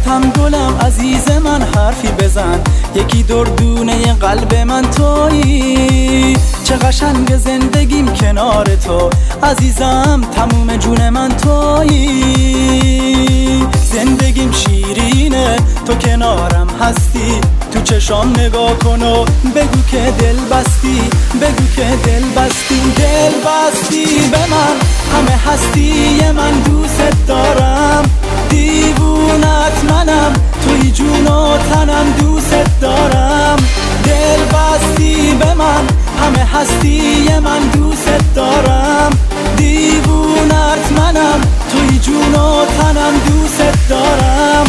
قرارتم گلم عزیز من حرفی بزن، یکی دردونه قلب من تویی. چه قشنگ زندگیم کنار تو عزیزم، تموم جون من تویی. زندگیم شیرینه تو کنارم هستی، تو چشام نگاه کن و بگو که دل بستی، بگو که دل بستی. دل بستی به من، همه هستی من دوست دارم. دیوونت منم، توی جون و تنم دوست دارم. دل بستی به من، همه هستی من دوست دارم. دیوونت منم، توی جون و تنم دوست دارم.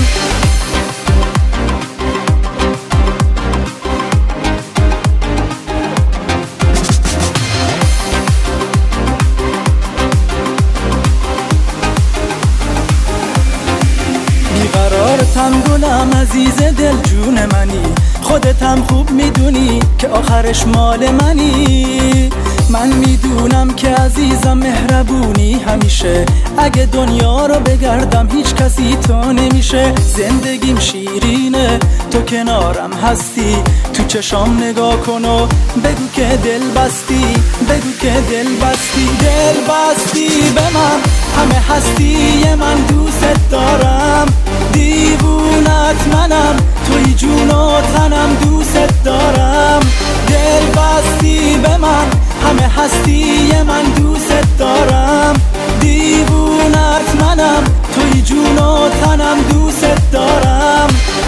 بیقرارتم گلم عزیز دل جون منی، خودتم خوب میدونی که آخرش مال منی. من میدونم که عزیزم مهربونی همیشه، اگه دنیا رو بگردم هیچ کسی تو نمیشه. زندگیم شیرینه تو کنارم هستی، تو چشام نگاه کن و بگو که دل بستی، بگو که دل بستی. دل بستی به من، همه هستی من دوست دارم. دیوونت منم، توی جون و تنم دوست دارم. دل بستی به من، همه هستی من دوست دارم. دیوونت منم، توی جون و تنم دوست دارم.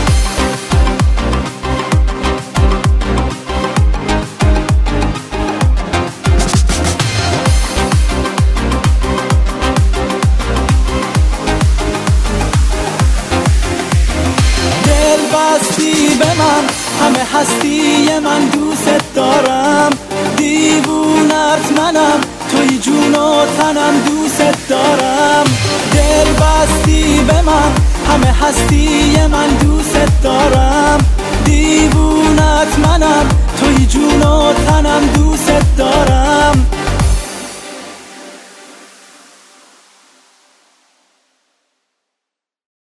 بستی به من، همه هستی من دوست دارم. دیوونت منم، توی جون و تنم دوست دارم. دل بستی به من، همه هستی من دوست دارم. دیوونت منم، توی جون و تنم دوست دارم.